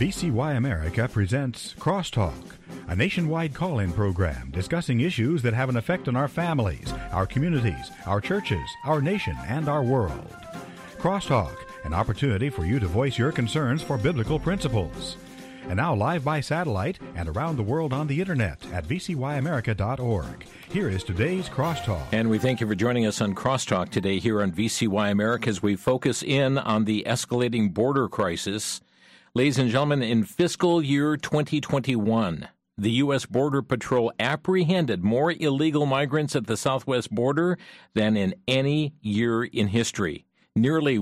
VCY America presents Crosstalk, a nationwide call-in program discussing issues that have an effect on our families, our communities, our churches, our nation, and our world. Crosstalk, an opportunity for you to voice your concerns for biblical principles. And now live by satellite and around the world on the internet at vcyamerica.org. Here is today's Crosstalk. And we thank you for joining us on Crosstalk today here on VCY America as we focus in on the escalating border crisis. Ladies and gentlemen, in fiscal year 2021, the U.S. Border Patrol apprehended more illegal migrants at the southwest border than in any year in history. Nearly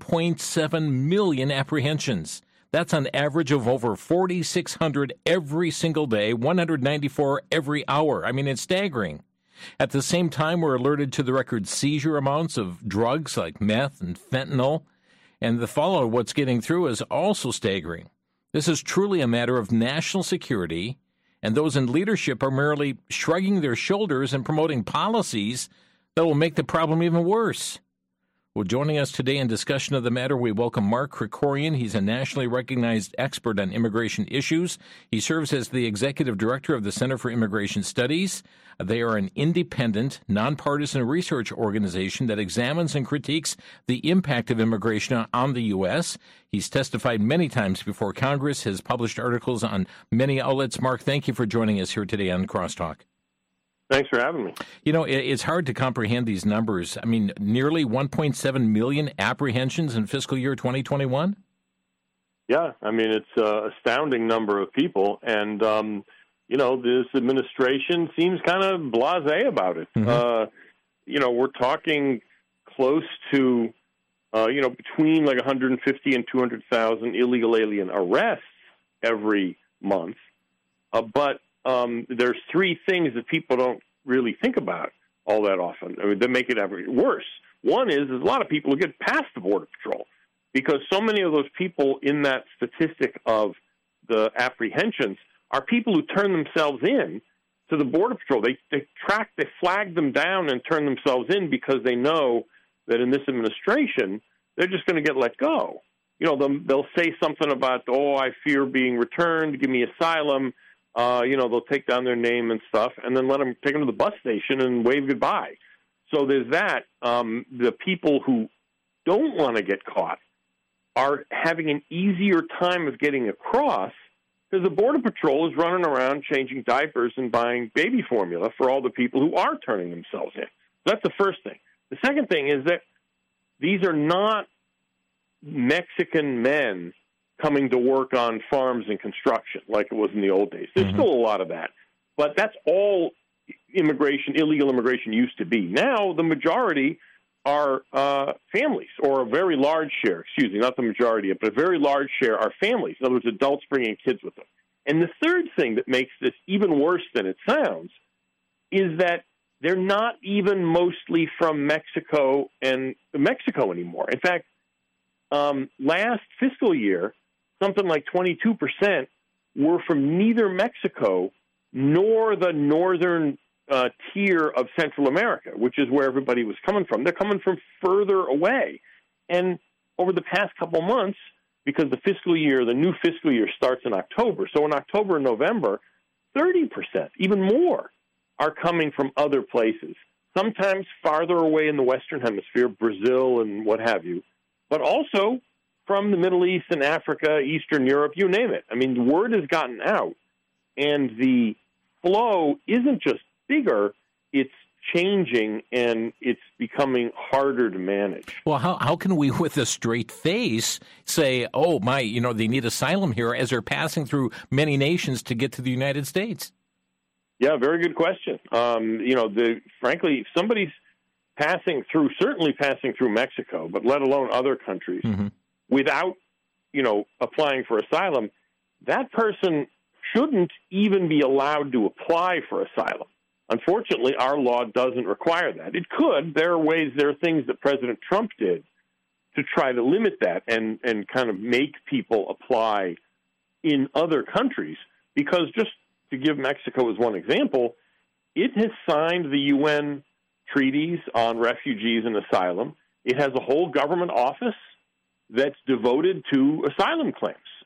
1.7 million apprehensions. That's an average of over 4,600 every single day, 194 every hour. I mean, it's staggering. At the same time, we're alerted to the record seizure amounts of drugs like meth and fentanyl. And the follow of what's getting through is also staggering. This is truly a matter of national security, and those in leadership are merely shrugging their shoulders and promoting policies that will make the problem even worse. Well, joining us today in discussion of the matter, we welcome Mark Krikorian. He's a nationally recognized expert on immigration issues. He serves as the executive director of the Center for Immigration Studies. They are an independent, nonpartisan research organization that examines and critiques the impact of immigration on the U.S. He's testified many times before Congress, has published articles on many outlets. Mark, thank you for joining us here today on Crosstalk. Thanks for having me. You know, it's hard to comprehend these numbers. I mean, nearly 1.7 million apprehensions in fiscal year 2021? Yeah, I mean, it's an astounding number of people. And, you know, this administration seems kind of blasé about it. Mm-hmm. You know, we're talking close to, you know, between like 150 and 200,000 illegal alien arrests every month. But there's three things that people don't really think about all that often. I mean, that make it ever worse. One is there's a lot of people who get past the Border Patrol because so many of those people in that statistic of the apprehensions are people who turn themselves in to the Border Patrol. They flag them down and turn themselves in because they know that in this administration, they're just going to get let go. You know, they'll say something about, oh, I fear being returned, give me asylum. You know, they'll take down their name and stuff and then take them to the bus station and wave goodbye. So there's that. The people who don't want to get caught are having an easier time of getting across because the Border Patrol is running around changing diapers and buying baby formula for all the people who are turning themselves in. That's the first thing. The second thing is that these are not Mexican men coming to work on farms and construction like it was in the old days. There's still a lot of that. But that's all illegal immigration used to be. Now the majority are families, or a very large share, not the majority, but a very large share are families. In other words, adults bringing kids with them. And the third thing that makes this even worse than it sounds is that they're not even mostly from Mexico anymore. In fact, last fiscal year, something like 22% were from neither Mexico nor the northern tier of Central America, which is where everybody was coming from. They're coming from further away. And over the past couple months, because the new fiscal year starts in October, so in October and November, 30%, even more, are coming from other places, sometimes farther away in the Western Hemisphere, Brazil and what have you, but also from the Middle East and Africa, Eastern Europe, you name it. I mean, the word has gotten out, and the flow isn't just bigger, it's changing, and it's becoming harder to manage. Well, how can we, with a straight face, say, oh, they need asylum here as they're passing through many nations to get to the United States? Yeah, very good question. Frankly, if somebody's certainly passing through Mexico, but let alone other countries, without, applying for asylum, that person shouldn't even be allowed to apply for asylum. Unfortunately, our law doesn't require that. It could. There are things that President Trump did to try to limit that and kind of make people apply in other countries, because just to give Mexico as one example, it has signed the UN treaties on refugees and asylum. It has a whole government office that's devoted to asylum claims.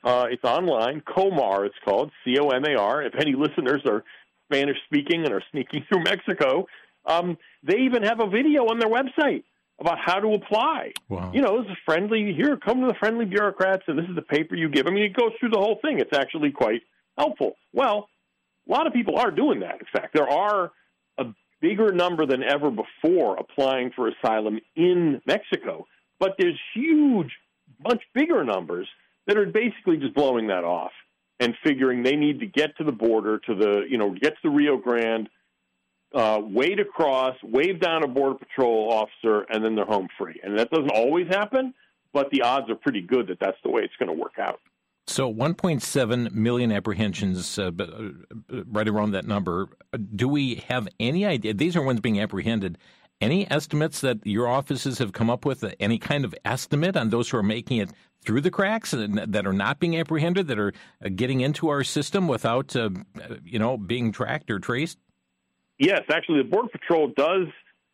It's online. Comar, it's called, C-O-M-A-R. If any listeners are Spanish-speaking and are sneaking through Mexico, they even have a video on their website about how to apply. Wow. You know, this is friendly. Here, come to the friendly bureaucrats, and this is the paper you give. I mean, it goes through the whole thing. It's actually quite helpful. Well, a lot of people are doing that, in fact. There are a bigger number than ever before applying for asylum in Mexico, but there's much bigger numbers that are basically just blowing that off and figuring they need to get to the border, get to the Rio Grande, wade across, wave down a Border Patrol officer, and then they're home free. And that doesn't always happen, but the odds are pretty good that that's the way it's going to work out. So 1.7 million apprehensions, right around that number. Do we have any idea? These are ones being apprehended. Any estimates that your offices have come up with, any kind of estimate on those who are making it through the cracks and that are not being apprehended, that are getting into our system without, being tracked or traced? Yes, actually, the Border Patrol does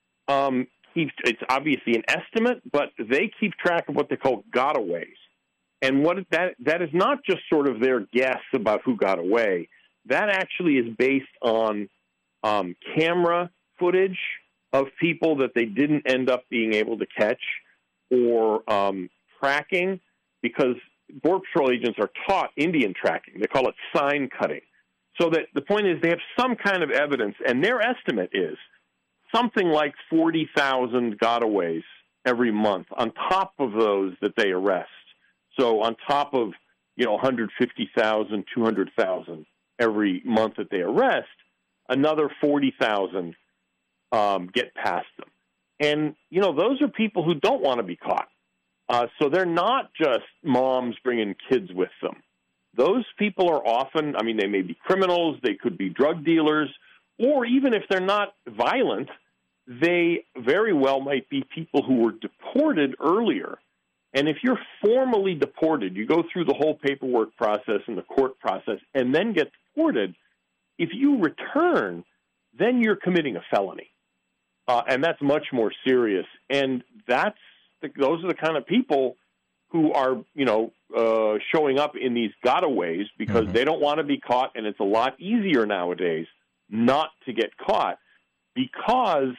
it's obviously an estimate, but they keep track of what they call gotaways. And what that is not just sort of their guess about who got away. That actually is based on camera footage of people that they didn't end up being able to catch, or tracking, because Border Patrol agents are taught Indian tracking. They call it sign cutting. So that the point is they have some kind of evidence, and their estimate is something like 40,000 gotaways every month on top of those that they arrest. So on top of 150,000, 200,000 every month that they arrest, another 40,000 get past them. And, those are people who don't want to be caught. So they're not just moms bringing kids with them. Those people are often, they may be criminals, they could be drug dealers, or even if they're not violent, they very well might be people who were deported earlier. And if you're formally deported, you go through the whole paperwork process and the court process and then get deported, if you return, then you're committing a felony. And that's much more serious. And those are the kind of people who are, showing up in these gotaways because they don't want to be caught, and it's a lot easier nowadays not to get caught because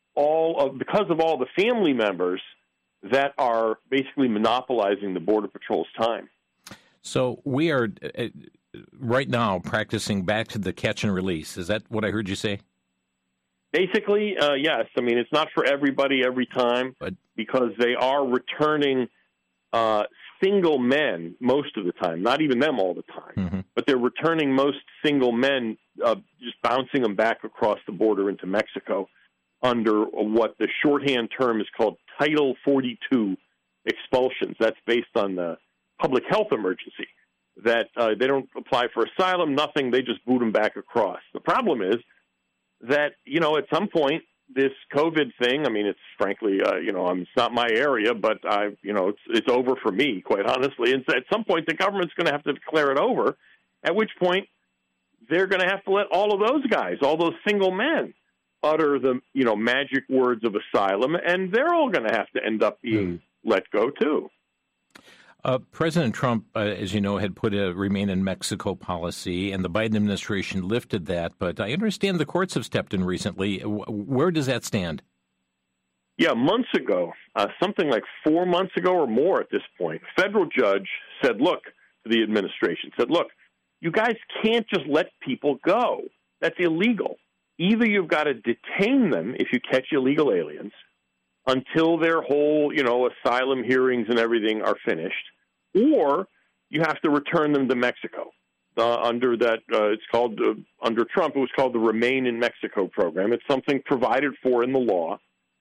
of all the family members that are basically monopolizing the Border Patrol's time. So we are right now practicing back to the catch and release. Is that what I heard you say? Basically, yes. It's not for everybody every time, because they are returning single men most of the time, not even them all the time, but they're returning most single men, just bouncing them back across the border into Mexico under what the shorthand term is called Title 42 expulsions. That's based on the public health emergency, that they don't apply for asylum, nothing, they just boot them back across. The problem is that, at some point, this COVID thing, it's frankly, it's not my area, but it's over for me, quite honestly. And so at some point, the government's going to have to declare it over, at which point they're going to have to let all of those guys, all those single men, utter the, magic words of asylum, and they're all going to have to end up being let go, too. President Trump, as you know, had put a Remain in Mexico policy, and the Biden administration lifted that. But I understand the courts have stepped in recently. Where does that stand? Yeah, months ago, something like 4 months ago or more at this point, a federal judge said, to the administration, you guys can't just let people go. That's illegal. Either you've got to detain them if you catch illegal aliens until their whole, asylum hearings and everything are finished, or you have to return them to Mexico. Under that, it's called, under Trump, it was called the Remain in Mexico program. It's something provided for in the law.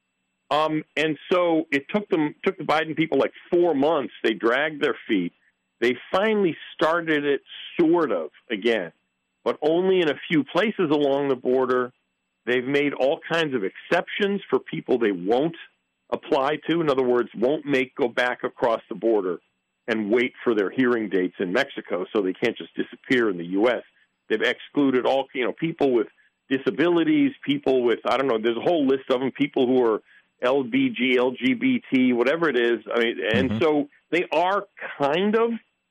And so it took the Biden people like 4 months. They dragged their feet. They finally started it sort of again, but only in a few places along the border. They've made all kinds of exceptions for people they won't apply to. In other words, won't go back across the border and wait for their hearing dates in Mexico, so they can't just disappear in the U.S. They've excluded all, people with disabilities, people with, there's a whole list of them, people who are LBG, LGBT, whatever it is. And so they are kind of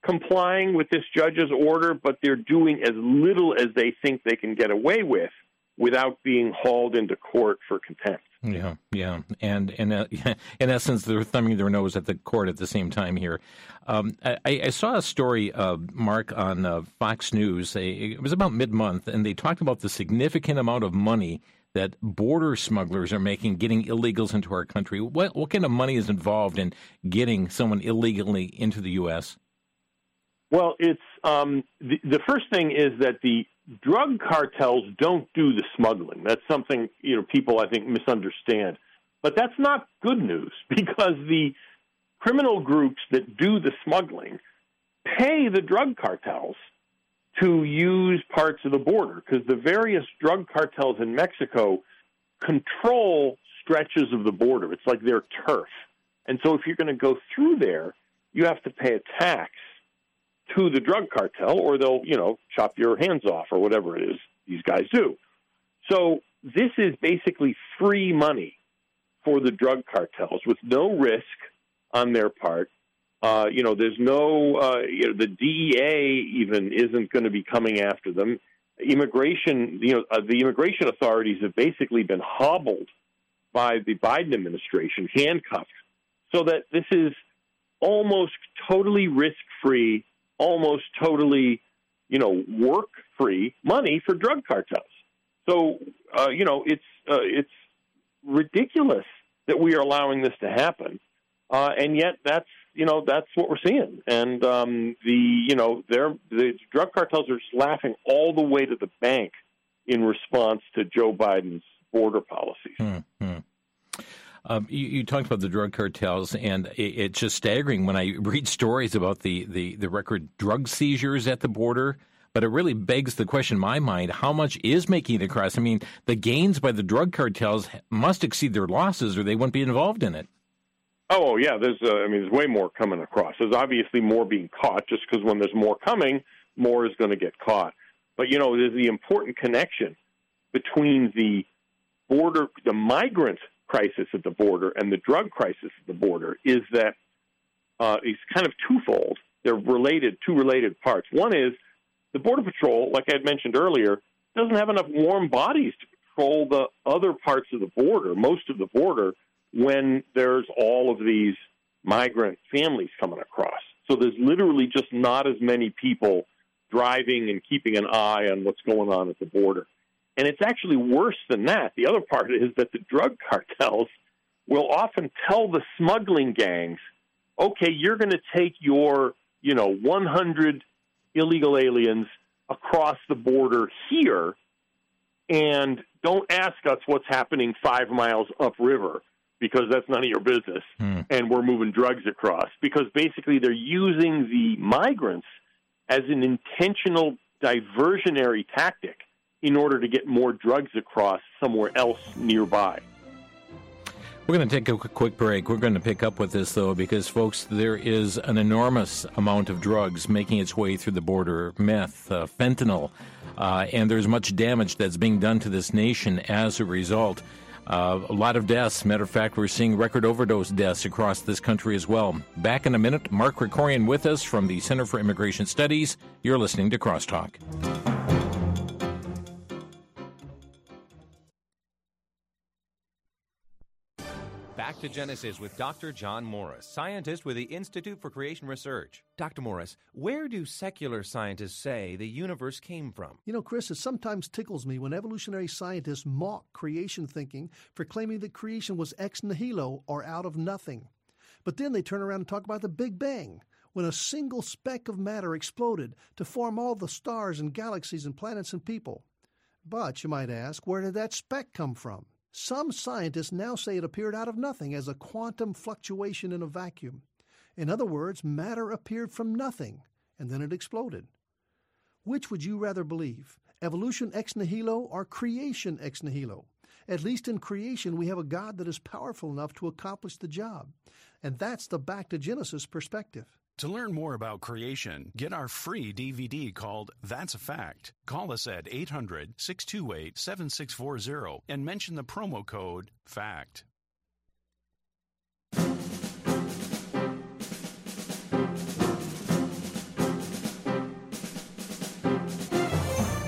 complying with this judge's order, but they're doing as little as they think they can get away with without being hauled into court for contempt. Yeah. And in essence, they're thumbing their nose at the court at the same time here. I saw a story, Mark, on Fox News. It was about mid-month, and they talked about the significant amount of money that border smugglers are making getting illegals into our country. What kind of money is involved in getting someone illegally into the U.S.? Well, it's the first thing is that the drug cartels don't do the smuggling. That's something people, I think, misunderstand. But that's not good news, because the criminal groups that do the smuggling pay the drug cartels to use parts of the border, because the various drug cartels in Mexico control stretches of the border. It's like their turf. And so if you're going to go through there, you have to pay a tax to the drug cartel, or they'll, chop your hands off or whatever it is these guys do. So this is basically free money for the drug cartels with no risk on their part. There's no, the DEA even isn't going to be coming after them. Immigration, the immigration authorities have basically been hobbled by the Biden administration, handcuffed, so that this is almost totally risk-free, almost totally, work-free money for drug cartels. So, it's ridiculous that we are allowing this to happen, and yet that's what we're seeing. And the drug cartels are just laughing all the way to the bank in response to Joe Biden's border policies. You talked about the drug cartels, and it's just staggering when I read stories about the record drug seizures at the border. But it really begs the question in my mind, how much is making it across? I mean, the gains by the drug cartels must exceed their losses, or they wouldn't be involved in it. Oh, yeah, there's way more coming across. There's obviously more being caught, just because when there's more coming, more is going to get caught. But, there's the important connection between the border, the migrant crisis at the border and the drug crisis at the border is that it's kind of twofold. They're related, two related parts. One is the Border Patrol, like I had mentioned earlier, doesn't have enough warm bodies to patrol the other parts of the border, most of the border, when there's all of these migrant families coming across. So there's literally just not as many people driving and keeping an eye on what's going on at the border. And it's actually worse than that. The other part is that the drug cartels will often tell the smuggling gangs, okay, you're going to take your, 100 illegal aliens across the border here, and don't ask us what's happening 5 miles upriver, because that's none of your business, and we're moving drugs across. Because basically they're using the migrants as an intentional diversionary tactic in order to get more drugs across somewhere else nearby. We're going to take a quick break. We're going to pick up with this, though, because, folks, there is an enormous amount of drugs making its way through the border, meth, fentanyl, and there's much damage that's being done to this nation as a result. A lot of deaths. Matter of fact, we're seeing record overdose deaths across this country as well. Back in a minute, Mark Krikorian with us from the Center for Immigration Studies. You're listening to Crosstalk. Back to Genesis with Dr. John Morris, scientist with the Institute for Creation Research. Dr. Morris, where do secular scientists say the universe came from? Chris, it sometimes tickles me when evolutionary scientists mock creation thinking for claiming that creation was ex nihilo, or out of nothing. But then they turn around and talk about the Big Bang, when a single speck of matter exploded to form all the stars and galaxies and planets and people. But, you might ask, where did that speck come from? Some scientists now say it appeared out of nothing as a quantum fluctuation in a vacuum. In other words, matter appeared from nothing, and then it exploded. Which would you rather believe, evolution ex nihilo or creation ex nihilo? At least in creation, we have a God that is powerful enough to accomplish the job. And that's the Back to Genesis perspective. To learn more about creation, get our free DVD called That's a Fact. Call us at 800-628-7640 and mention the promo code FACT.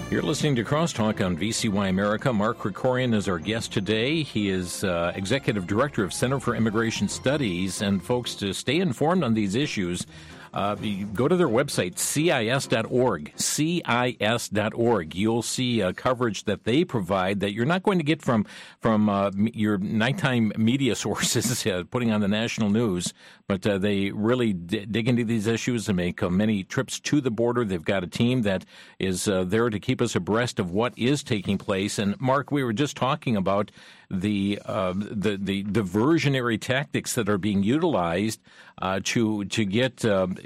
You're listening to Crosstalk on VCY America. Mark Krikorian is our guest today. He is Executive Director of Center for Immigration Studies. And folks, to stay informed on these issues, you go to their website, CIS.org, CIS.org. You'll see coverage that they provide that you're not going to get from your nighttime media sources putting on the national news, but they really dig into these issues and make many trips to the border. They've got a team that is there to keep us abreast of what is taking place. And Mark, we were just talking about the diversionary tactics that are being utilized to get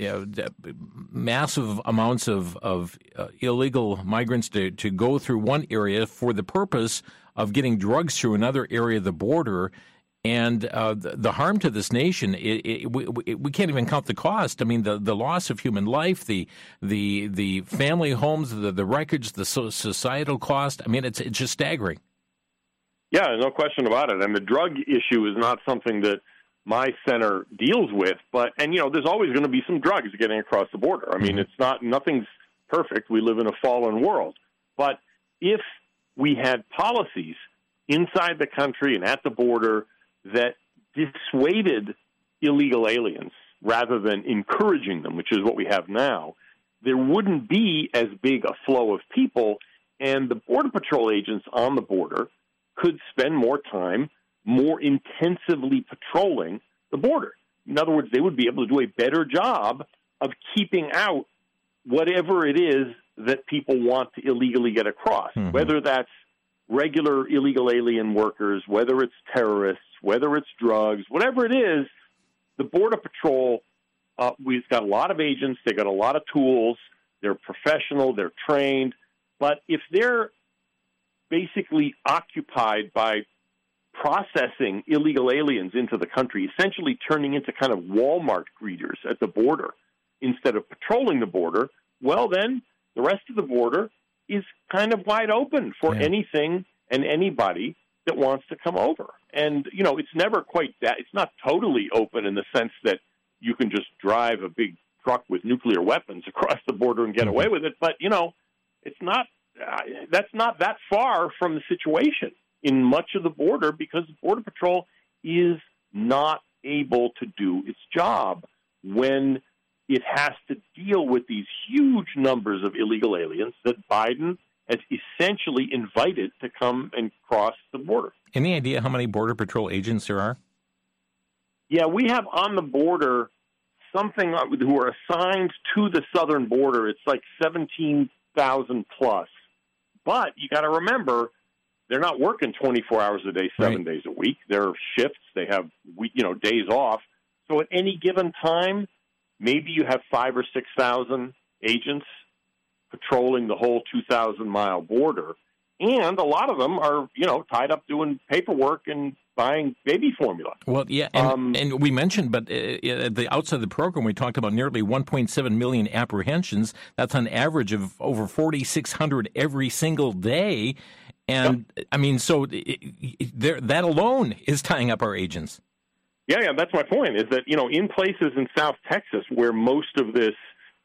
massive amounts of illegal migrants to go through one area for the purpose of getting drugs through another area of the border. And the harm to this nation, we can't even count the cost. I mean, the loss of human life, the family homes, the records, the societal cost. I mean, it's just staggering. Yeah, no question about it. And the drug issue is not something that my center deals with, and there's always going to be some drugs getting across the border. I mean, nothing's perfect. We live in a fallen world. But if we had policies inside the country and at the border that dissuaded illegal aliens rather than encouraging them, which is what we have now, there wouldn't be as big a flow of people, and the Border Patrol agents on the border could spend more time more intensively patrolling the border. In other words, they would be able to do a better job of keeping out whatever it is that people want to illegally get across, whether that's regular illegal alien workers, whether it's terrorists, whether it's drugs, whatever it is. The Border Patrol, we've got a lot of agents, they've got a lot of tools, they're professional, they're trained, but if they're basically occupied by processing illegal aliens into the country, essentially turning into kind of Walmart greeters at the border instead of patrolling the border, well, then the rest of the border is kind of wide open for anything and anybody that wants to come over. And, it's never quite that. It's not totally open in the sense that you can just drive a big truck with nuclear weapons across the border and get away with it. But, it's not. That's not that far from the situation in much of the border, because the Border Patrol is not able to do its job when it has to deal with these huge numbers of illegal aliens that Biden has essentially invited to come and cross the border. Any idea how many Border Patrol agents there are? Yeah, we have on the border something who are assigned to the southern border. It's like 17,000 plus. But you got to remember, they're not working 24 hours a day, 7 days a week. They're shifts. They have days off. So at any given time, maybe you have 5,000 or 6,000 agents patrolling the whole 2,000-mile border. And a lot of them are, tied up doing paperwork and buying baby formula. Well, yeah, and we mentioned, but at the outset of the program, we talked about nearly 1.7 million apprehensions. That's an average of over 4,600 every single day. And, I mean, so that alone is tying up our agents. Yeah, that's my point, is that, in places in South Texas where most of this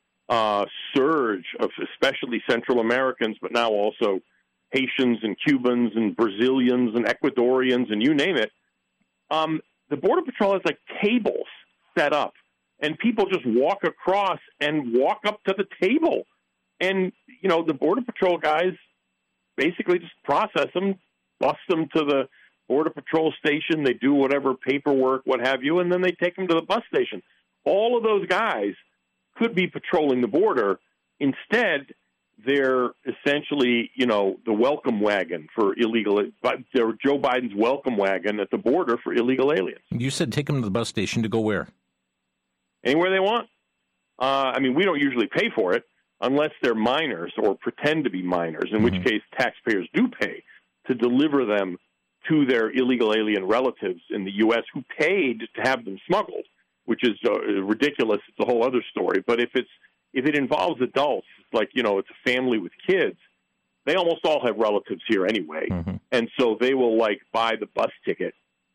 surge of especially Central Americans, but now also Haitians and Cubans and Brazilians and Ecuadorians and you name it, the Border Patrol has like tables set up, and people just walk across and walk up to the table. And, the Border Patrol guys basically just process them, bus them to the Border Patrol station, they do whatever paperwork, what have you, and then they take them to the bus station. All of those guys could be patrolling the border. Instead, they're essentially, the welcome wagon for illegal. They're Joe Biden's welcome wagon at the border for illegal aliens. You said take them to the bus station to go where? Anywhere they want. We don't usually pay for it unless they're minors or pretend to be minors, in which case taxpayers do pay to deliver them to their illegal alien relatives in the U.S. who paid to have them smuggled, which is ridiculous. It's a whole other story. But if it involves adults, like, it's a family with kids, they almost all have relatives here anyway. And so they will, buy the bus ticket,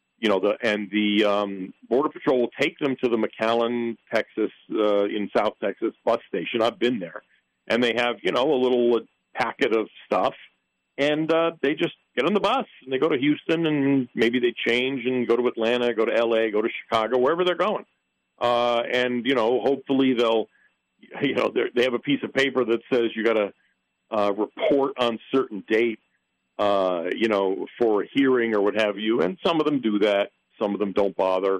the Border Patrol will take them to the McAllen, Texas, in South Texas bus station. I've been there. And they have, a little packet of stuff, and they just get on the bus and they go to Houston, and maybe they change and go to Atlanta, go to L.A., go to Chicago, wherever they're going. And, hopefully they'll, they have a piece of paper that says you got to report on certain date, for a hearing or what have you. And some of them do that. Some of them don't bother.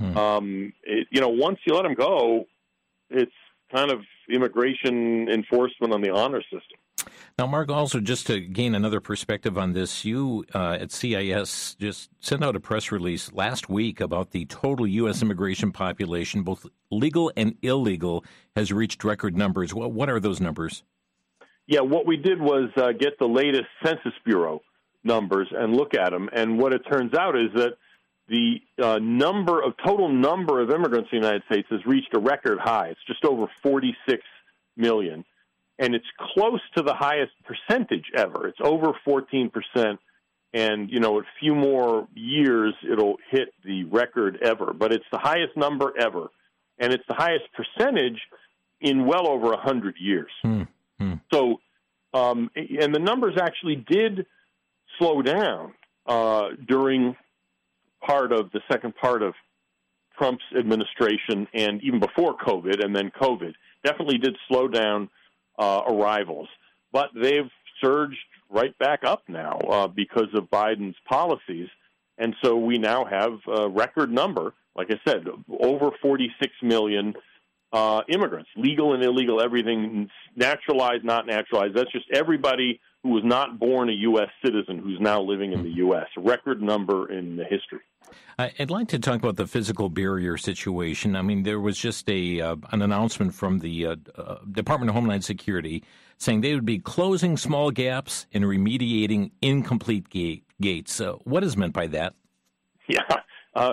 Once you let them go, it's kind of immigration enforcement on the honor system. Now, Mark, also just to gain another perspective on this, you at CIS just sent out a press release last week about the total U.S. immigration population, both legal and illegal, has reached record numbers. Well, what are those numbers? Yeah, what we did was get the latest Census Bureau numbers and look at them. And what it turns out is that the total number of immigrants in the United States has reached a record high. It's just over 46 million. And it's close to the highest percentage ever. It's over 14%. And, a few more years, it'll hit the record ever. But it's the highest number ever. And it's the highest percentage in well over 100 years. So, and the numbers actually did slow down during the second part of Trump's administration, and even before COVID, and then COVID. Definitely did slow down arrivals, but they've surged right back up now because of Biden's policies, and so we now have a record number, like I said, over 46 million immigrants, legal and illegal, everything, naturalized, not naturalized. That's just everybody who was not born a U.S. citizen who's now living in the U.S., a record number in the history. I'd like to talk about the physical barrier situation. I mean, there was just an announcement from the Department of Homeland Security saying they would be closing small gaps and remediating incomplete gates. What is meant by that? Yeah,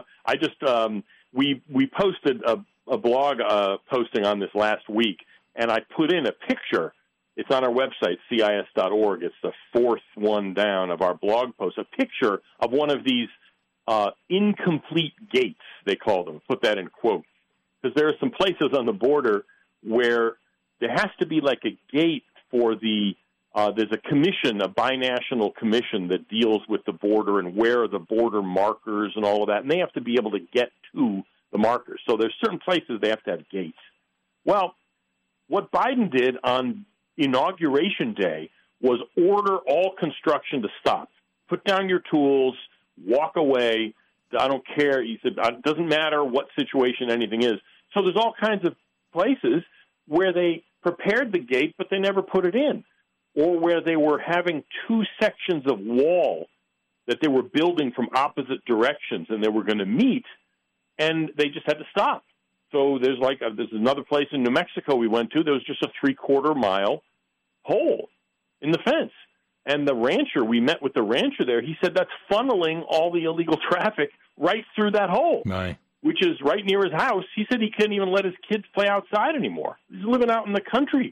we posted a blog posting on this last week, and I put in a picture. It's on our website, CIS.org. It's the fourth one down of our blog post, a picture of one of these incomplete gates, they call them. Put that in quotes. Because there are some places on the border where there has to be like a gate for there's a commission, a binational commission that deals with the border and where are the border markers and all of that. And they have to be able to get to the markers. So there's certain places they have to have gates. Well, what Biden did on Inauguration Day was order all construction to stop. Put down your tools, walk away. I don't care. He said, it doesn't matter what situation anything is. So there's all kinds of places where they prepared the gate, but they never put it in, or where they were having two sections of wall that they were building from opposite directions, and they were going to meet, and they just had to stop. So there's another place in New Mexico we went to. There was just a 3/4 mile hole in the fence. And the rancher, we met with the rancher there, he said that's funneling all the illegal traffic right through that hole, which is right near his house. He said he couldn't even let his kids play outside anymore. He's living out in the country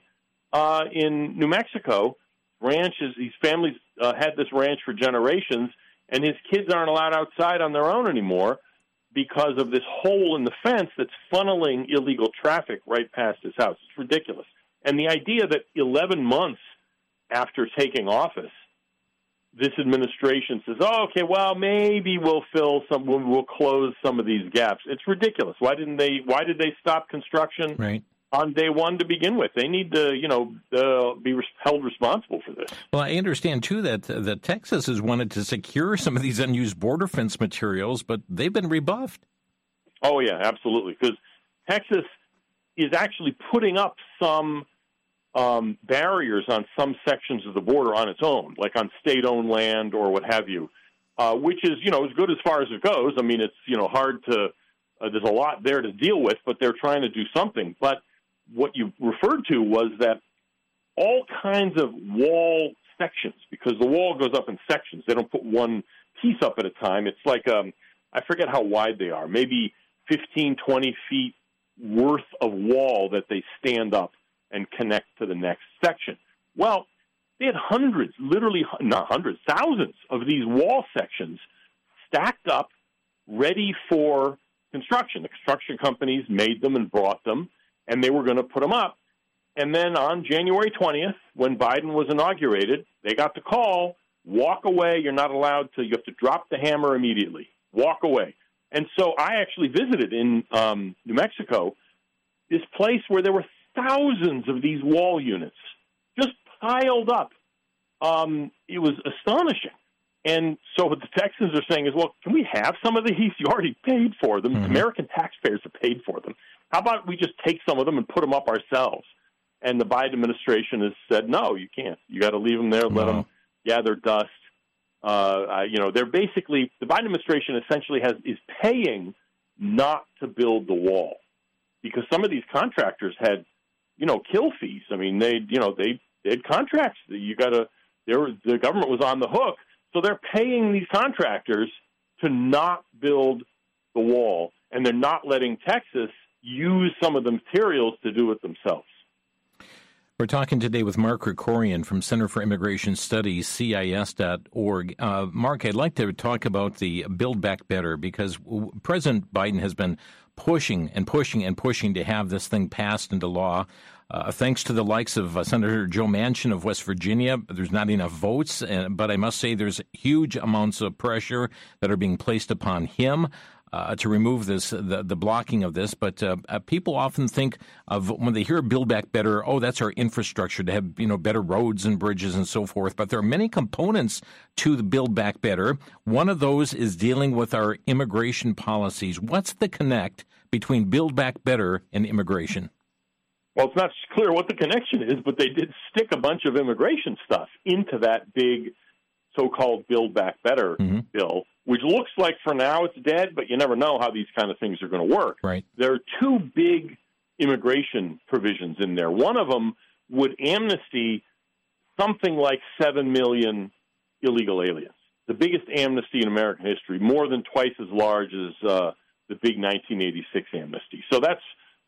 in New Mexico. His family's had this ranch for generations, and his kids aren't allowed outside on their own anymore because of this hole in the fence that's funneling illegal traffic right past his house. It's ridiculous. And the idea that 11 months after taking office, this administration says, maybe we'll close some of these gaps. It's ridiculous. Why did they stop construction on day one to begin with? They need to, be held responsible for this. Well, I understand, too, that Texas has wanted to secure some of these unused border fence materials, but they've been rebuffed. Oh, yeah, absolutely, because Texas is actually putting up some barriers on some sections of the border on its own, like on state-owned land or what have you, which is, as good as far as it goes. I mean, it's, hard to there's a lot there to deal with, but they're trying to do something. But what you referred to was that all kinds of wall sections, because the wall goes up in sections. They don't put one piece up at a time. It's like, I forget how wide they are, maybe 15, 20 feet worth of wall that they stand up and connect to the next section. Well, they had hundreds, thousands of these wall sections stacked up, ready for construction. The construction companies made them and brought them, and they were going to put them up. And then on January 20th, when Biden was inaugurated, they got the call, walk away, you have to drop the hammer immediately, walk away. And so I actually visited in New Mexico this place where there were thousands of these wall units just piled up. It was astonishing. And so what the Texans are saying is, well, can we have some of these? You already paid for them. Mm-hmm. American taxpayers have paid for them. How about we just take some of them and put them up ourselves? And the Biden administration has said, no, you can't. You got to leave them there, let them gather dust. They're basically, the Biden administration essentially is paying not to build the wall because some of these contractors had, kill fees. I mean, they had contracts that the government was on the hook. So they're paying these contractors to not build the wall, and they're not letting Texas use some of the materials to do it themselves. We're talking today with Mark Krikorian from Center for Immigration Studies, CIS.org. Mark, I'd like to talk about the Build Back Better because President Biden has been pushing to have this thing passed into law. Thanks to the likes of Senator Joe Manchin of West Virginia, there's not enough votes, but I must say there's huge amounts of pressure that are being placed upon him to remove the blocking of this. But people often think of, when they hear Build Back Better, that's our infrastructure to have better roads and bridges and so forth. But there are many components to the Build Back Better. One of those is dealing with our immigration policies. What's the connect between Build Back Better and immigration? Well, it's not clear what the connection is, but they did stick a bunch of immigration stuff into that big so-called Build Back Better bill, which looks like for now it's dead, but you never know how these kind of things are going to work. Right. There are two big immigration provisions in there. One of them would amnesty something like 7 million illegal aliens, the biggest amnesty in American history, more than twice as large as the big 1986 amnesty. So that's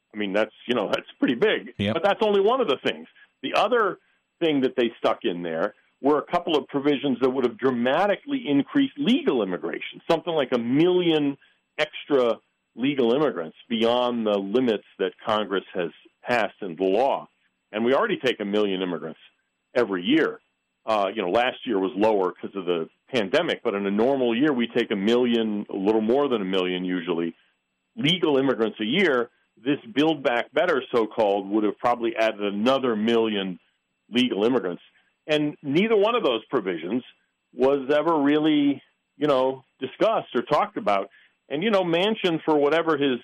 pretty big. Yep. But that's only one of the things. The other thing that they stuck in there were a couple of provisions that would have dramatically increased legal immigration, something like 1 million extra legal immigrants beyond the limits that Congress has passed into law. And we already take 1 million immigrants every year. Last year was lower because of the pandemic, but in a normal year we take 1 million, a little more than 1 million usually, legal immigrants a year. This Build Back Better, so-called, would have probably added another 1 million legal immigrants. And neither one of those provisions was ever really, discussed or talked about. And, Manchin, for whatever his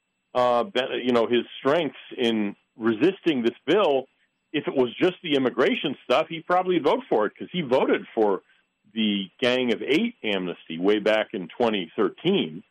strengths in resisting this bill, if it was just the immigration stuff, he'd probably vote for it because he voted for the Gang of Eight amnesty way back in 2013.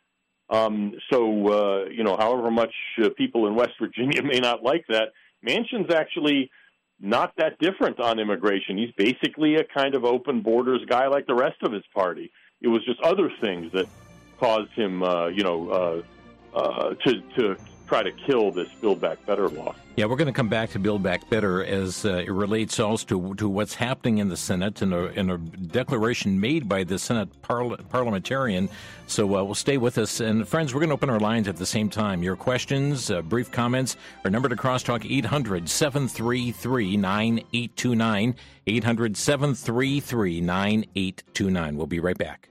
However much people in West Virginia may not like that, Manchin's actually not that different on immigration. He's basically a kind of open borders guy like the rest of his party. It was just other things that caused him, to try to kill this Build Back Better law. Yeah, we're going to come back to Build Back Better as it relates also to what's happening in the Senate and a declaration made by the Senate parliamentarian. So we'll stay with us. And friends, we're going to open our lines at the same time. Your questions, brief comments, our number to Crosstalk, 800-733-9829, 800-733-9829. We'll be right back.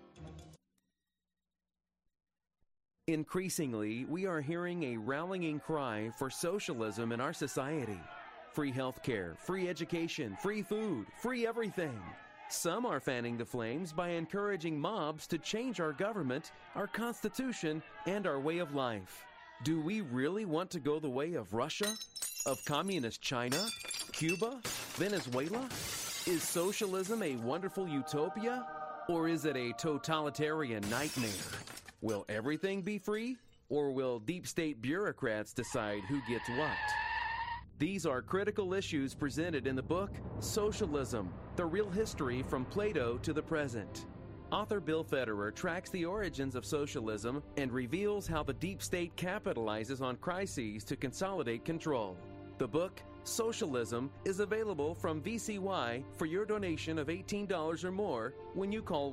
Increasingly, we are hearing a rallying cry for socialism in our society. Free health care, free education, free food, free everything. Some are fanning the flames by encouraging mobs to change our government, our constitution, and our way of life. Do we really want to go the way of Russia? Of communist China? Cuba? Venezuela? Is socialism a wonderful utopia? Or is it a totalitarian nightmare? Will everything be free, or will deep state bureaucrats decide who gets what? These are critical issues presented in the book, Socialism, The Real History from Plato to the Present. Author Bill Federer tracks the origins of socialism and reveals how the deep state capitalizes on crises to consolidate control. The book, Socialism, is available from VCY for your donation of $18 or more when you call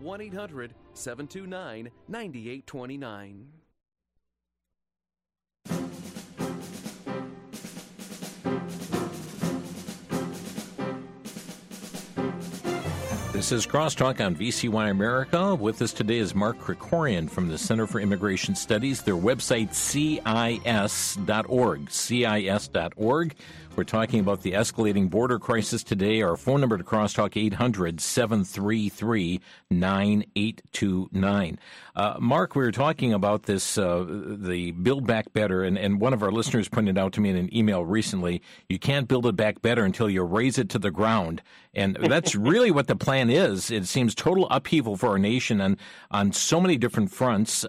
1-800-729-9829. This is Crosstalk on VCY America. With us today is Mark Krikorian from the Center for Immigration Studies. Their website, CIS.org. CIS.org. We're talking about the escalating border crisis today. Our phone number to Crosstalk, 800-733-9829. Mark, we were talking about this, the Build Back Better, and one of our listeners pointed out to me in an email recently, you can't build it back better until you raze it to the ground. And that's really what the plan is. It seems total upheaval for our nation on so many different fronts.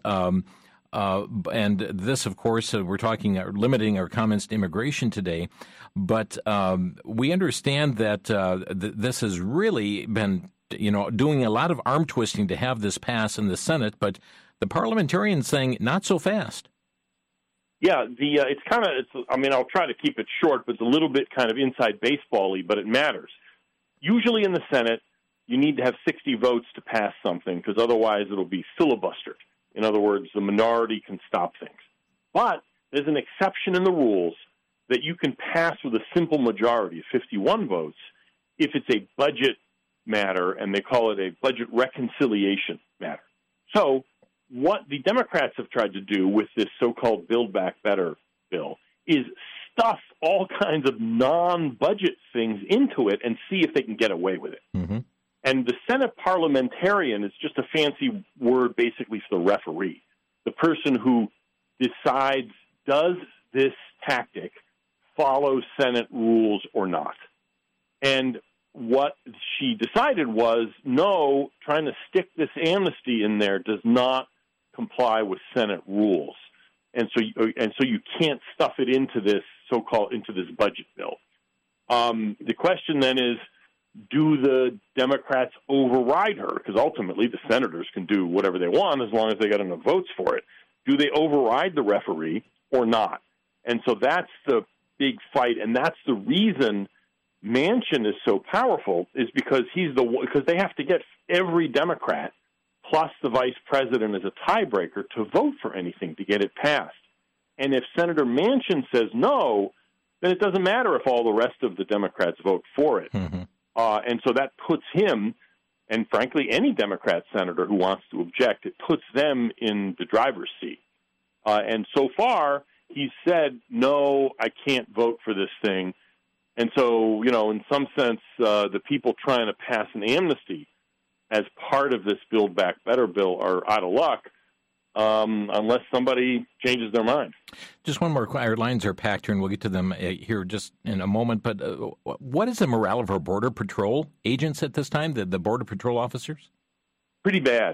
And this, of course, we're talking limiting our comments to immigration today. But we understand that this has really been, doing a lot of arm twisting to have this pass in the Senate. But the parliamentarians saying not so fast. Yeah, I'll try to keep it short, but it's a little bit kind of inside baseball-y, but it matters. Usually in the Senate, you need to have 60 votes to pass something, because otherwise it'll be filibustered. In other words, the minority can stop things. But there's an exception in the rules that you can pass with a simple majority of 51 votes if it's a budget matter, and they call it a budget reconciliation matter. So what the Democrats have tried to do with this so-called Build Back Better bill is stuff all kinds of non-budget things into it and see if they can get away with it. Mm-hmm. And the Senate parliamentarian is just a fancy word basically for the referee, the person who decides, does this tactic follow Senate rules or not? And what she decided was, no, trying to stick this amnesty in there does not comply with Senate rules. And so you can't stuff it into this into this budget bill. The question then is, do the Democrats override her? Because ultimately the senators can do whatever they want as long as they got enough votes for it. Do they override the referee or not? And so that's the big fight, and that's the reason Manchin is so powerful, is because because they have to get every Democrat plus the vice president as a tiebreaker to vote for anything to get it passed. And if Senator Manchin says no, then it doesn't matter if all the rest of the Democrats vote for it. Mm-hmm. And so that puts him, and frankly, any Democrat senator who wants to object, it puts them in the driver's seat. And so far, he's said, no, I can't vote for this thing. And so, in some sense, the people trying to pass an amnesty as part of this Build Back Better bill are out of luck, unless somebody changes their mind. Just one more. Our lines are packed here, and we'll get to them here just in a moment. But what is the morale of our Border Patrol agents at this time, the Border Patrol officers? Pretty bad.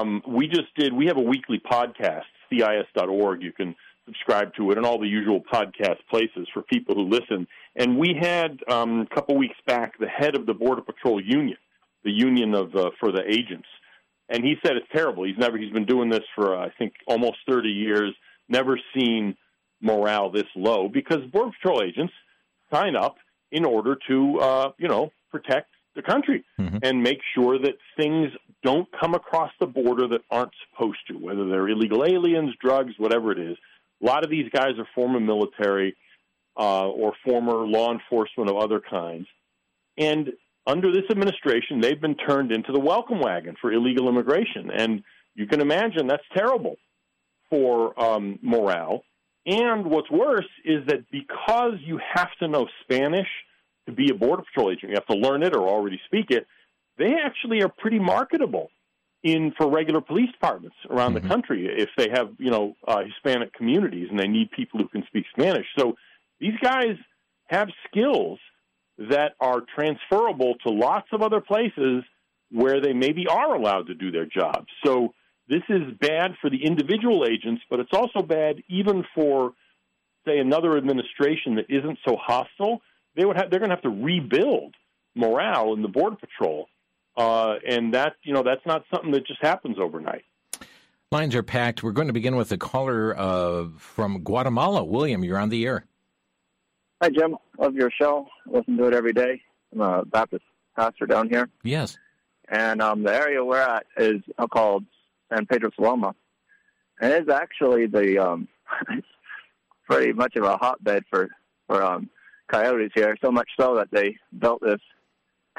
We have a weekly podcast, CIS.org. You can subscribe to it and all the usual podcast places for people who listen. And we had, a couple weeks back, the head of the Border Patrol union, the union for the agents. And he said it's terrible. He's been doing this for, I think, almost 30 years, never seen morale this low, because Border Patrol agents sign up in order to, protect the country and make sure that things don't come across the border that aren't supposed to, whether they're illegal aliens, drugs, whatever it is. A lot of these guys are former military or former law enforcement of other kinds. And under this administration, they've been turned into the welcome wagon for illegal immigration. And you can imagine that's terrible for morale. And what's worse is that because you have to know Spanish to be a Border Patrol agent, you have to learn it or already speak it, they actually are pretty marketable for regular police departments around the country if they have, Hispanic communities and they need people who can speak Spanish. So these guys have skills that are transferable to lots of other places where they maybe are allowed to do their jobs. So this is bad for the individual agents, but it's also bad even for, say, another administration that isn't so hostile. They're going to have to rebuild morale in the Border Patrol, and that's not something that just happens overnight. Lines are packed. We're going to begin with a caller from Guatemala. William, you're on the air. Hi, Jim. Love your show. Listen to it every day. I'm a Baptist pastor down here. Yes. And the area we're at is called San Pedro Sula. And it's actually it's pretty much of a hotbed for coyotes here, so much so that they built this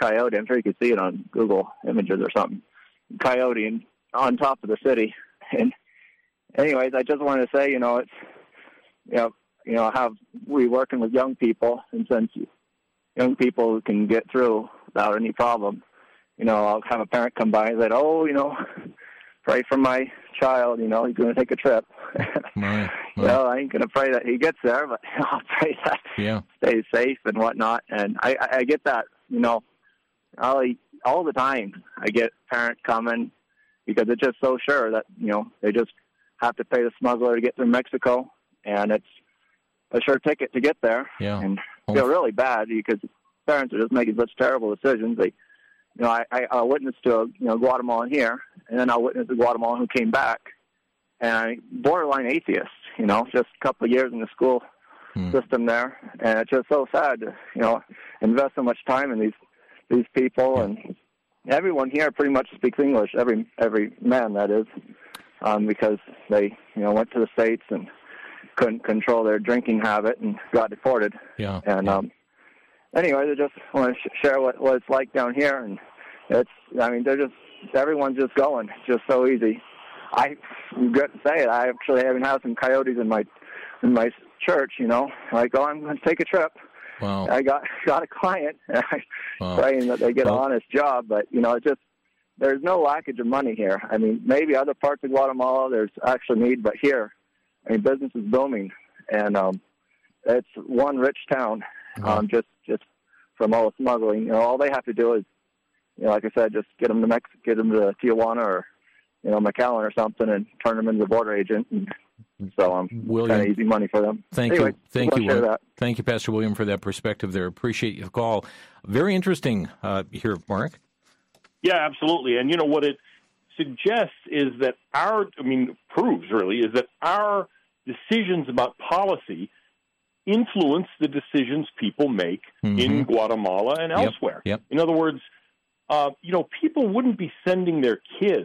coyote. I'm sure you can see it on Google Images or something. Coyote on top of the city. And anyways, I just wanted to say, it's, we working with young people, and since young people can get through without any problem, I'll have a parent come by and say, pray for my child, he's going to take a trip. Right. I ain't going to pray that he gets there, but I'll pray that he stays safe and whatnot. And I get that, all the time. I get parents coming because it's just so sure that, they just have to pay the smuggler to get through Mexico, and it's a sure ticket to get there. Yeah. And feel really bad because parents are just making such terrible decisions. I witnessed to a Guatemalan here, and then I witnessed a Guatemalan who came back, and borderline atheist, just a couple of years in the school system there, and it's just so sad to, invest so much time in these people, and everyone here pretty much speaks English, every man, that is, because they, went to the States and couldn't control their drinking habit and got deported. Yeah. And, anyway, I just want to share what it's like down here, and everyone's just going. It's just so easy. I regret to say it. I actually even have some coyotes in my church. I'm going to take a trip. Wow. I got a client, and I'm praying that they get an honest job. But it's just there's no lackage of money here. I mean, maybe other parts of Guatemala there's actually need, but here, business is booming, and it's one rich town. Just from all the smuggling, all they have to do is, like I said, just get them to Tijuana or, McAllen or something, and turn them into a border agent. And so kind of easy money for them. Thank you, Thank you, Pastor William, for that perspective there. Appreciate your call. Very interesting here, Mark. Yeah, absolutely. And what it suggests is that proves really, is that our decisions about policy influence the decisions people make in Guatemala and elsewhere. Yep. In other words, people wouldn't be sending their kids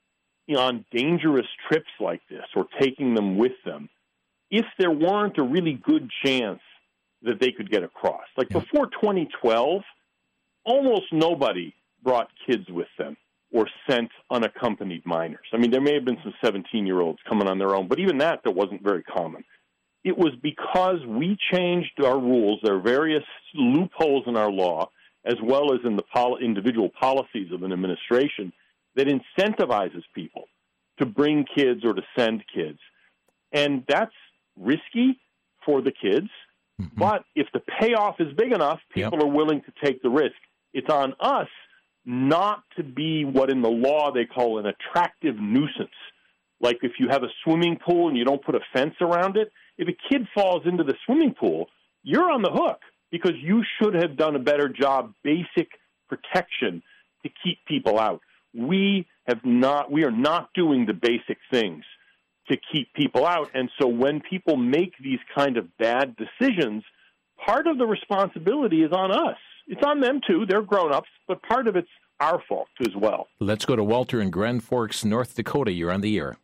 on dangerous trips like this or taking them with them if there weren't a really good chance that they could get across. Before 2012, almost nobody brought kids with them or sent unaccompanied minors. There may have been some 17-year-olds coming on their own, but even that wasn't very common. It was because we changed our rules. There are various loopholes in our law, as well as in the individual policies of an administration, that incentivizes people to bring kids or to send kids. And that's risky for the kids, but if the payoff is big enough, people are willing to take the risk. It's on us not to be what in the law they call an attractive nuisance. Like if you have a swimming pool and you don't put a fence around it, if a kid falls into the swimming pool, you're on the hook because you should have done a better job, basic protection to keep people out. We are not doing the basic things to keep people out. And so when people make these kind of bad decisions, part of the responsibility is on us. It's on them too. They're grown-ups, but part of it's our fault as well. Let's go to Walter in Grand Forks, North Dakota. You're on the air.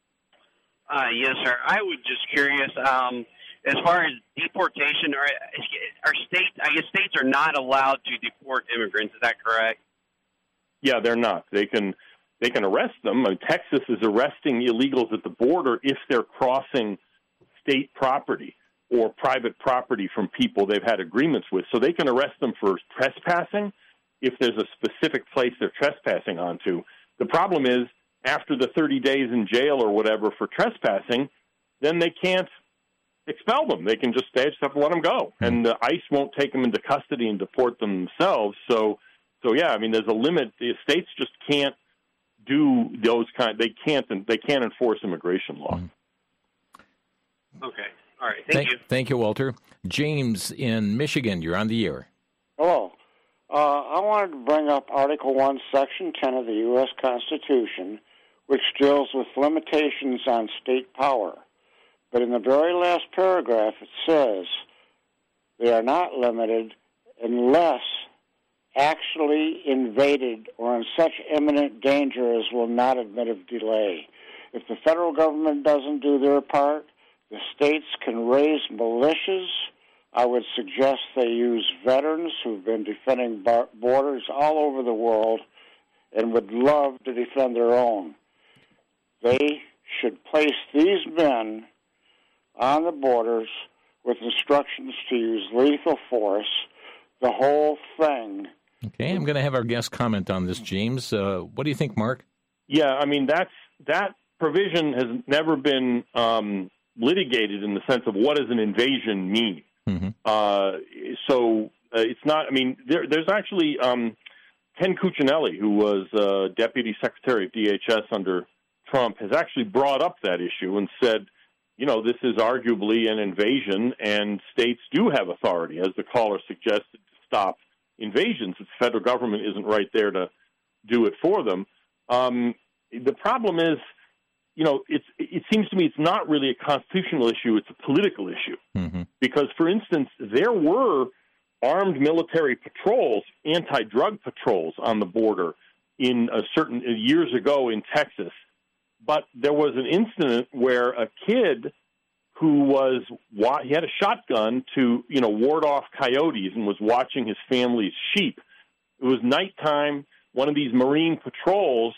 Yes, sir. I was just curious, as far as deportation, are states are not allowed to deport immigrants. Is that correct? Yeah, they're not. They can arrest them. Texas is arresting illegals at the border if they're crossing state property or private property from people they've had agreements with. So they can arrest them for trespassing if there's a specific place they're trespassing onto. The problem is, after the 30 days in jail or whatever for trespassing, then they can't expel them. They can just have to let them go. And the ICE won't take them into custody and deport them themselves. So yeah, there's a limit. The states just can't do those they can't enforce immigration law. Okay. All right. Thank you. Thank you, Walter. James in Michigan, you're on the air. Hello. I wanted to bring up Article 1, Section 10 of the U.S. Constitution, which deals with limitations on state power. But in the very last paragraph, it says they are not limited unless actually invaded or in such imminent danger as will not admit of delay. If the federal government doesn't do their part, the states can raise militias I would suggest they use veterans who've been defending borders all over the world and would love to defend their own. They should place these men on the borders with instructions to use lethal force, the whole thing. Okay, I'm going to have our guest comment on this, James. What do you think, Mark? Yeah, I mean, that provision has never been litigated in the sense of what does an invasion mean. Mm-hmm. So it's not, I mean, there's actually Ken Cuccinelli, who was Deputy Secretary of DHS under Trump, has actually brought up that issue and said, you know, this is arguably an invasion, and states do have authority, as the caller suggested, to stop invasions. The federal government isn't right there to do it for them. The problem is, you know, it seems to me it's not really a constitutional issue, it's a political issue. Mm-hmm. Because, for instance, there were armed military patrols, anti-drug patrols on the border in certain years ago in Texas. But there was an incident where a kid who he had a shotgun to, you know, ward off coyotes and was watching his family's sheep. It was nighttime. One of these Marine patrols,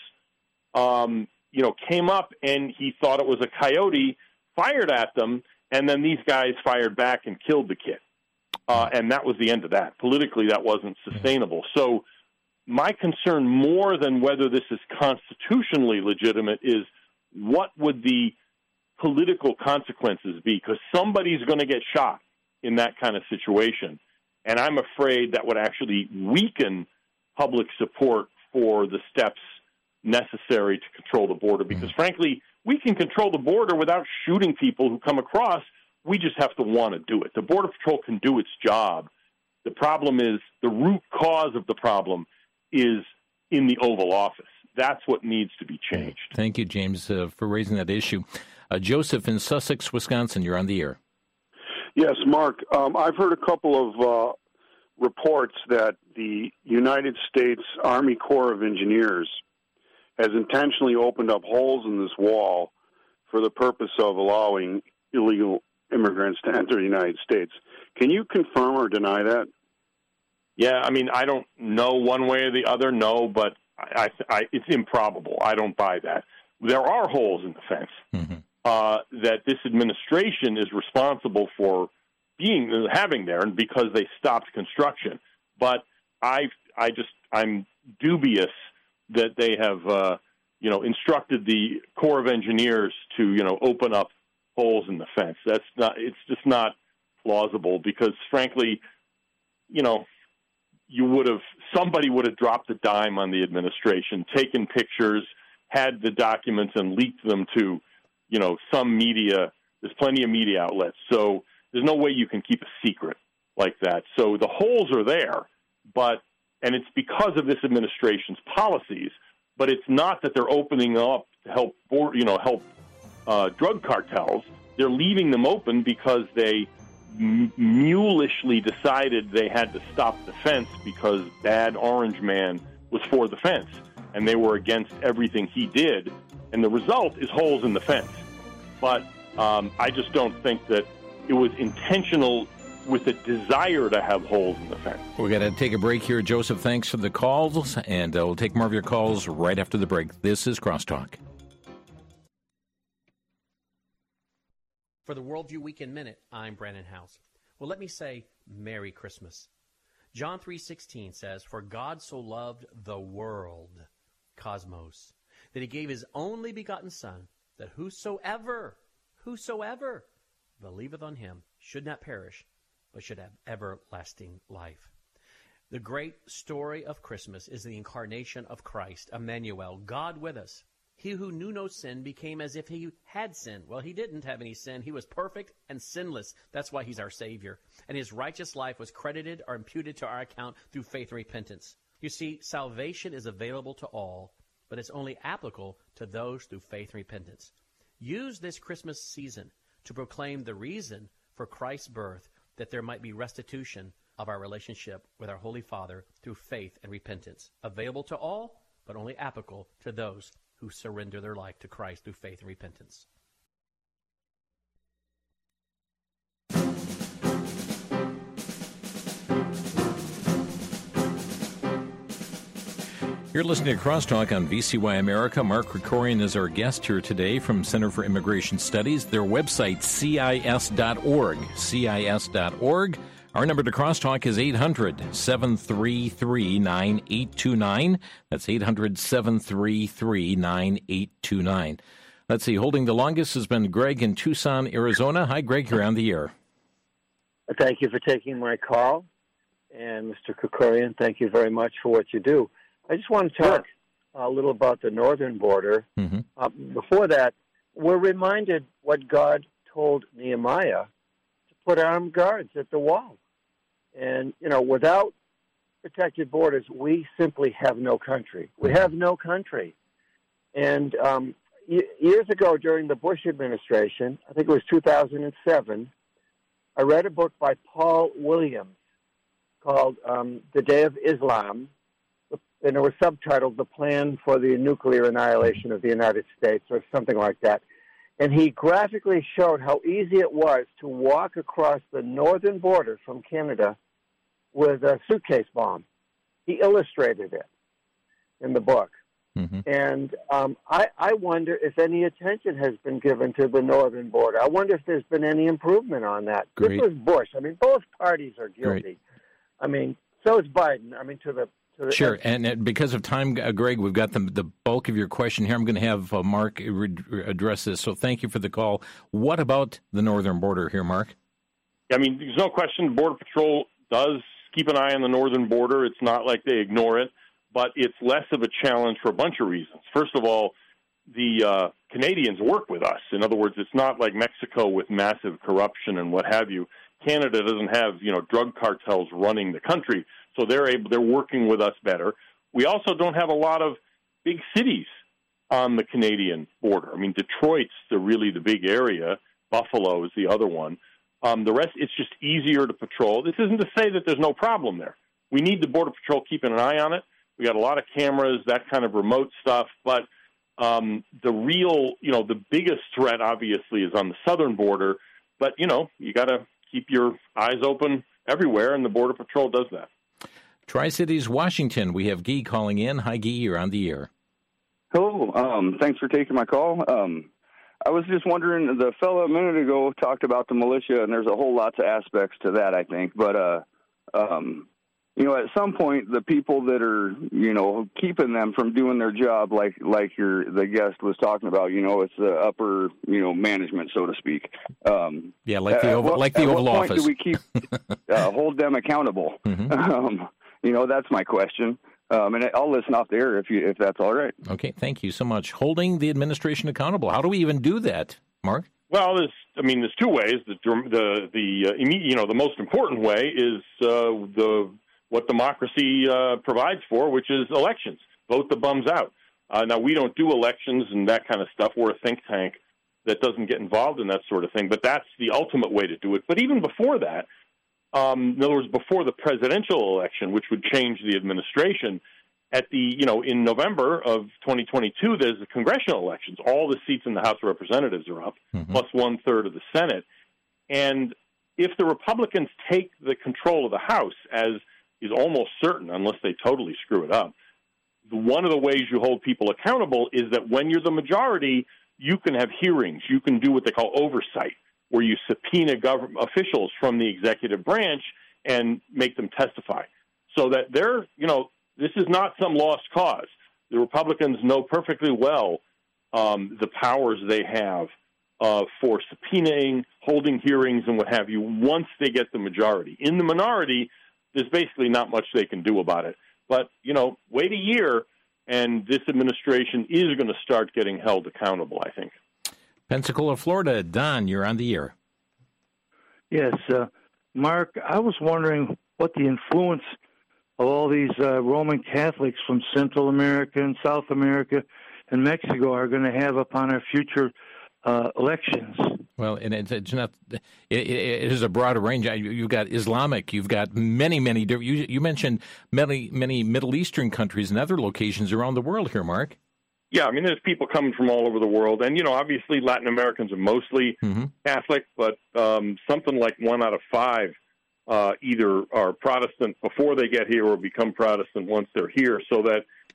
you know, came up and he thought it was a coyote, fired at them, and then these guys fired back and killed the kid. And that was the end of that. Politically, that wasn't sustainable. So my concern, more than whether this is constitutionally legitimate, is what would the political consequences be? Because somebody's going to get shot in that kind of situation. And I'm afraid that would actually weaken public support for the steps necessary to control the border. Because, frankly, we can control the border without shooting people who come across. We just have to want to do it. The Border Patrol can do its job. The problem is, the root cause of the problem is in the Oval Office. That's what needs to be changed. Thank you, James, for raising that issue. Joseph in Sussex, Wisconsin, you're on the air. Yes, Mark. I've heard a couple of reports that the United States Army Corps of Engineers has intentionally opened up holes in this wall for the purpose of allowing illegal immigrants to enter the United States. Can you confirm or deny that? Yeah, I mean, I don't know one way or the other, no, but it's improbable. I don't buy that. There are holes in the fence that this administration is responsible for having there, and because they stopped construction. But I'm dubious that they have instructed the Corps of Engineers to open up holes in the fence. It's just not plausible, because frankly, somebody would have dropped a dime on the administration, taken pictures, had the documents, and leaked them to, some media. There's plenty of media outlets. So there's no way you can keep a secret like that. So the holes are there, and it's because of this administration's policies, but it's not that they're opening up to help drug cartels. They're leaving them open because they mulishly decided they had to stop the fence because bad orange man was for the fence, and they were against everything he did, and the result is holes in the fence. But I just don't think that it was intentional with a desire to have holes in the fence. We're going to take a break here. Joseph, thanks for the calls, and we'll take more of your calls right after the break. This is Crosstalk. For the Worldview Weekend Minute, I'm Brandon House. Well, let me say Merry Christmas. John 3:16 says, "For God so loved the world," cosmos, "that he gave his only begotten Son, that whosoever believeth on him should not perish, but should have everlasting life." The great story of Christmas is the incarnation of Christ, Emmanuel, God with us. He who knew no sin became as if he had sinned. Well, he didn't have any sin. He was perfect and sinless. That's why he's our Savior. And his righteous life was credited or imputed to our account through faith and repentance. You see, salvation is available to all, but it's only applicable to those through faith and repentance. Use this Christmas season to proclaim the reason for Christ's birth, that there might be restitution of our relationship with our Holy Father through faith and repentance. Available to all, but only applicable to those who surrender their life to Christ through faith and repentance. You're listening to Crosstalk on VCY America. Mark Krikorian is our guest here today from Center for Immigration Studies. Their website, CIS.org. CIS.org. Our number to Crosstalk is 800-733-9829. That's 800-733-9829. Let's see. Holding the longest has been Greg in Tucson, Arizona. Hi, Greg. You're on the air. Thank you for taking my call. And Mr. Krikorian, thank you very much for what you do. I just want to talk a little about the northern border. Mm-hmm. Before that, we're reminded what God told Nehemiah to put armed guards at the wall. And, without protected borders, we simply have no country. We have no country. And years ago, during the Bush administration, I think it was 2007, I read a book by Paul Williams called The Day of Islam, and it was subtitled The Plan for the Nuclear Annihilation of the United States, or something like that. And he graphically showed how easy it was to walk across the northern border from Canada with a suitcase bomb. He illustrated it in the book. Mm-hmm. And I wonder if any attention has been given to the northern border. I wonder if there's been any improvement on that. Great. This was Bush. Both parties are guilty. Great. So is Biden. To the Sure, and because of time, Greg, we've got the bulk of your question here. I'm going to have Mark address this, so thank you for the call. What about the northern border here, Mark? There's no question Border Patrol does keep an eye on the northern border. It's not like they ignore it, but it's less of a challenge for a bunch of reasons. First of all, the Canadians work with us. In other words, it's not like Mexico with massive corruption and what have you. Canada doesn't have, drug cartels running the country. So they're working with us better. We also don't have a lot of big cities on the Canadian border. Detroit's really the big area. Buffalo is the other one. The rest, it's just easier to patrol. This isn't to say that there's no problem there. We need the Border Patrol keeping an eye on it. We got a lot of cameras, that kind of remote stuff. But the real, the biggest threat, obviously, is on the southern border. But, you got to keep your eyes open everywhere, and the Border Patrol does that. Tri-Cities, Washington. We have Guy calling in. Hi, Guy. You're on the air. Hello. Thanks for taking my call. I was just wondering, the fellow a minute ago talked about the militia, and there's a whole lot of aspects to that, I think. But, at some point, the people that are, keeping them from doing their job, like the guest was talking about, it's the upper, management, so to speak. Like the Oval Office. At what point do we keep hold them accountable? Mm-hmm. That's my question. And I'll listen off the air if that's all right. Okay, thank you so much. Holding the administration accountable. How do we even do that, Mark? Well, there's two ways. The most important way is what democracy provides for, which is elections. Vote the bums out. Now, we don't do elections and that kind of stuff. We're a think tank that doesn't get involved in that sort of thing. But that's the ultimate way to do it. But even before that, in other words, before the presidential election, which would change the administration, in November of 2022, there's the congressional elections. All the seats in the House of Representatives are up, plus 1/3 of the Senate. And if the Republicans take the control of the House, as is almost certain, unless they totally screw it up, one of the ways you hold people accountable is that when you're the majority, you can have hearings. You can do what they call oversight, where you subpoena government officials from the executive branch and make them testify. So that this is not some lost cause. The Republicans know perfectly well the powers they have for subpoenaing, holding hearings, and what have you, once they get the majority. In the minority, there's basically not much they can do about it. But, wait a year, and this administration is going to start getting held accountable, I think. Pensacola, Florida. Don, you're on the air. Yes. Mark, I was wondering what the influence of all these Roman Catholics from Central America and South America and Mexico are going to have upon our future elections. Well, and it's not. It is a broader range. You've got Islamic. You've got many. You mentioned many Middle Eastern countries and other locations around the world here, Mark. Yeah, there's people coming from all over the world, and obviously Latin Americans are mostly Catholic, but something like 1 out of 5 either are Protestant before they get here or become Protestant once they're here. So that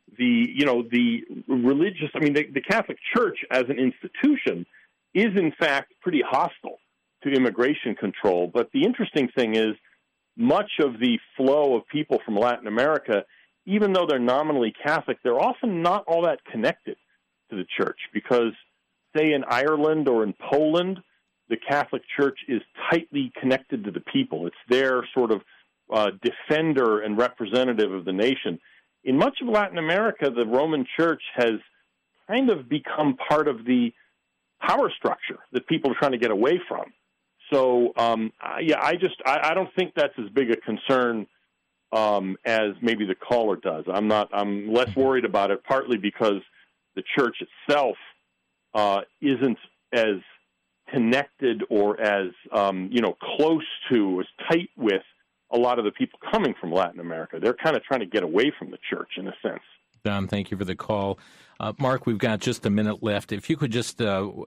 the religious, the Catholic Church as an institution is in fact pretty hostile to immigration control. But the interesting thing is much of the flow of people from Latin America, even though they're nominally Catholic, they're often not all that connected to the church because, say, in Ireland or in Poland, the Catholic Church is tightly connected to the people. It's their sort of defender and representative of the nation. In much of Latin America, the Roman Church has kind of become part of the power structure that people are trying to get away from. So, I don't think that's as big a concern as maybe the caller does. I'm less worried about it, partly because the church itself isn't as connected or as close to, as tight with a lot of the people coming from Latin America. They're kind of trying to get away from the church in a sense. Don, thank you for the call. Mark, we've got just a minute left. If you could just,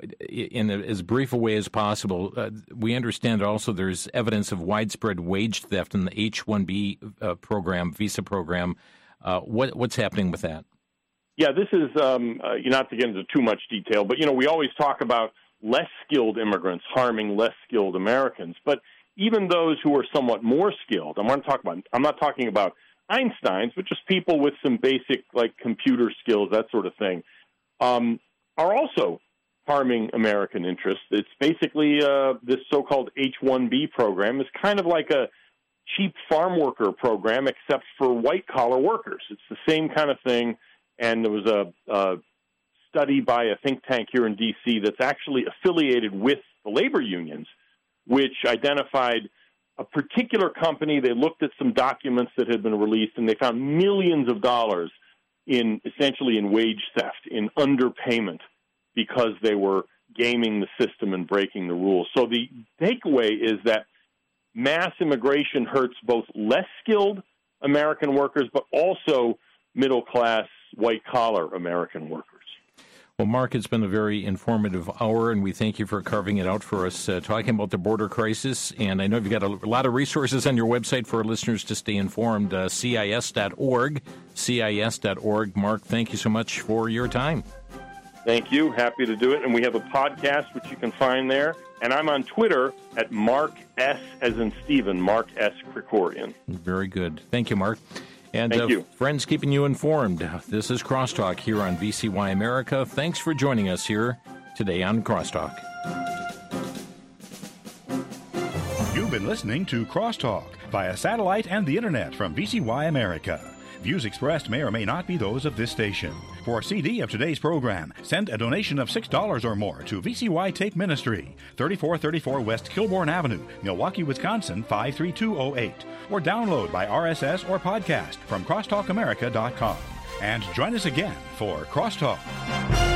in as brief a way as possible, we understand also there's evidence of widespread wage theft in the H-1B program, visa program. What's happening with that? Yeah, this is, not to get into too much detail, but, we always talk about less skilled immigrants harming less skilled Americans. But even those who are somewhat more skilled, I'm not talking about Einsteins, but just people with some basic, like, computer skills, that sort of thing, are also harming American interests. It's basically this so-called H-1B program is kind of like a cheap farm worker program, except for white-collar workers. It's the same kind of thing, and there was a study by a think tank here in D.C. that's actually affiliated with the labor unions, which identified a particular company. They looked at some documents that had been released, and they found millions of dollars essentially in wage theft, in underpayment, because they were gaming the system and breaking the rules. So the takeaway is that mass immigration hurts both less skilled American workers, but also middle-class, white-collar American workers. Well, Mark, it's been a very informative hour, and we thank you for carving it out for us, talking about the border crisis. And I know you've got a lot of resources on your website for our listeners to stay informed, CIS.org, CIS.org. Mark, thank you so much for your time. Thank you. Happy to do it. And we have a podcast, which you can find there. And I'm on Twitter at Mark S. as in Stephen, Mark S. Krikorian. Very good. Thank you, Mark. And Thank you. Friends, keeping you informed. This is Crosstalk here on VCY America. Thanks for joining us here today on Crosstalk. You've been listening to Crosstalk via satellite and the internet from VCY America. Views expressed may or may not be those of this station. For a CD of today's program, send a donation of $6 or more to VCY Take Ministry, 3434 West Kilbourne Avenue, Milwaukee, Wisconsin, 53208, or download by RSS or podcast from crosstalkamerica.com. And join us again for Crosstalk.